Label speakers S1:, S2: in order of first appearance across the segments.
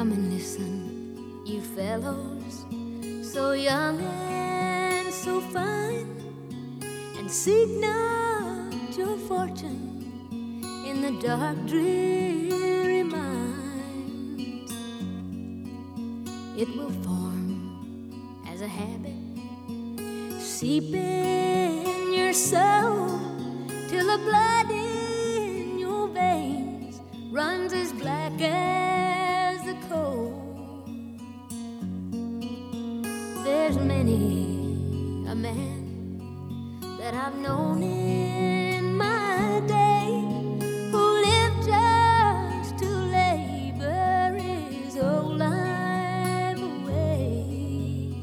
S1: Come and listen, you fellows, so young and so fine, and seek not your fortune in the dark, dreary mines. It will form as a habit, seep in your soul, till the blood in your veins runs as black as the coal. There's many a man that I've known in my day who lived just to labor his whole life away,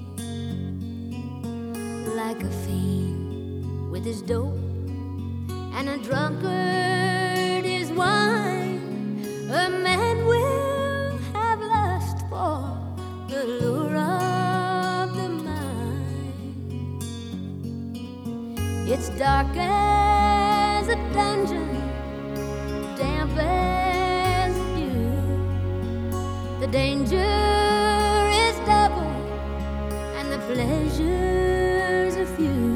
S1: like a fiend with his dope and a drunkard his wine. A man will have lust for the lure of the mind. It's dark as a dungeon, damp as a dew. The danger is double and the pleasures are few.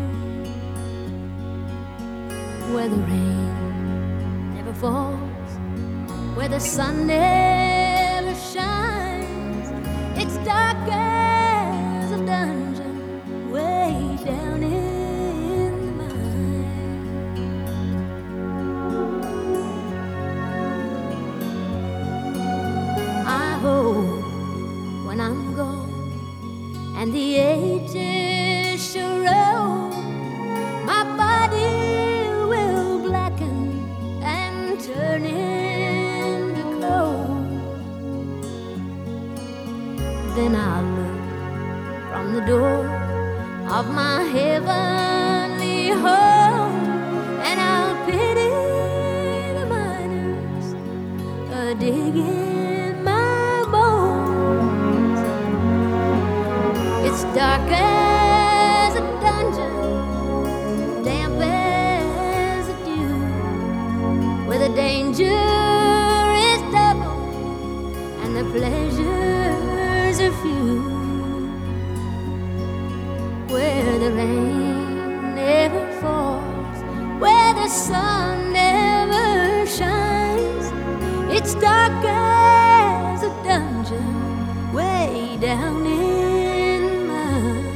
S1: Where the rain never falls, where the sun never shines, it's dark as a dungeon way down in the mine. I hope when I'm gone and the ages shall roll, my body will blacken and turn into coal. Then I'll look from the door of my heavenly home, and I'll pity the miners digging my bones. It's dark as a dungeon, damp as a dew, where the danger is double and the pleasures are few. Where the rain never falls, where the sun never shines, it's dark as a dungeon way down in mine.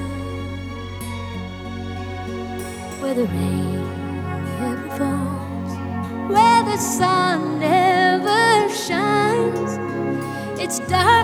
S1: Where the rain never falls, where the sun never shines, it's dark